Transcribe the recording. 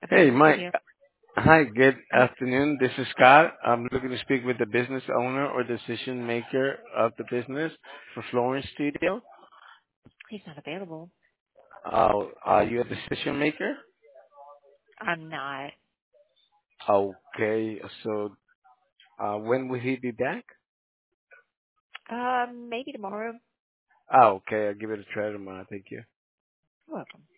Hey, Advanced Mike. Studio. Hi, good afternoon. This is Scott. I'm looking to speak with the business owner or decision maker of the business for Florence Studio. He's not available. Are you a decision maker? I'm not. Okay, so when will he be back? Maybe tomorrow. Okay, I'll give it a try tomorrow. Thank you. You're welcome.